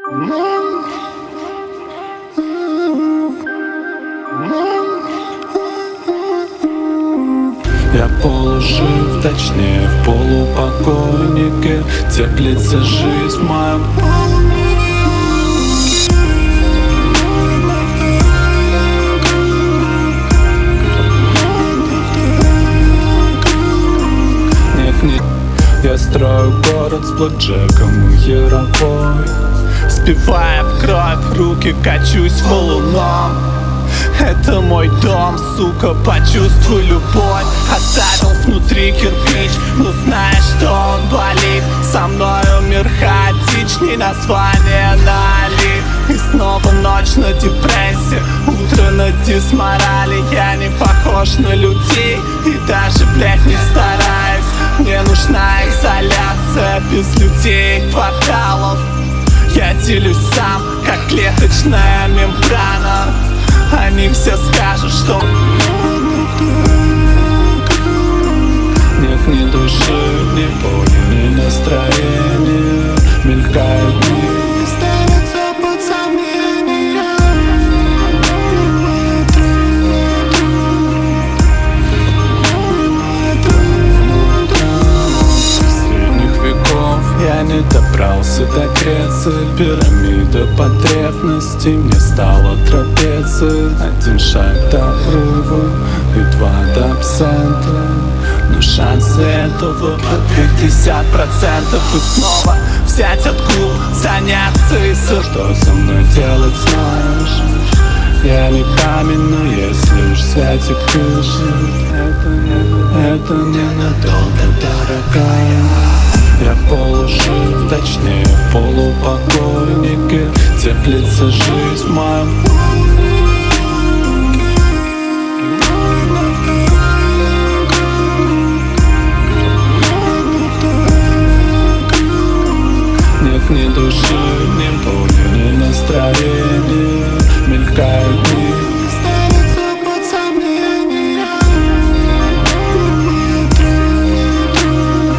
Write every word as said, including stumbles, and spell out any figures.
Я полужив, точнее в полупокойнике, теплится жизнь в моем Нет, нет, я строю город с блэкджеком и яровой, спивая в кровь, руки качусь валуном. Это мой дом, сука, почувствуй любовь. Оставил внутри кирпич, но знаешь, что он болит. Со мною мир хаотичней, название налит. И снова ночь на депрессии, утро на дисморали. Я не похож на людей и даже, блять, не стараюсь. Мне нужна изоляция без людей, кварталов. Я делюсь сам, как клеточная мембрана. Они все скажут, что нет ни души, ни боли, ни настроения. Мелькают дни, ставятся под сомнение. Средних веков я не добрался до Греции. Пирамида потребностей мне стала трапецией. Один шаг до обрыва и два до абсента. Но шансы этого пятьдесят процентов. И снова взять отгул, заняться и со что со мной делать, знаешь? Я не камень, но если уж светик крыши, это, это ненадолго, дорогая. Я полужив, точнее в полупокойнике, теплится жизнь в моем. Нет ни души, ни боли, ни настроения.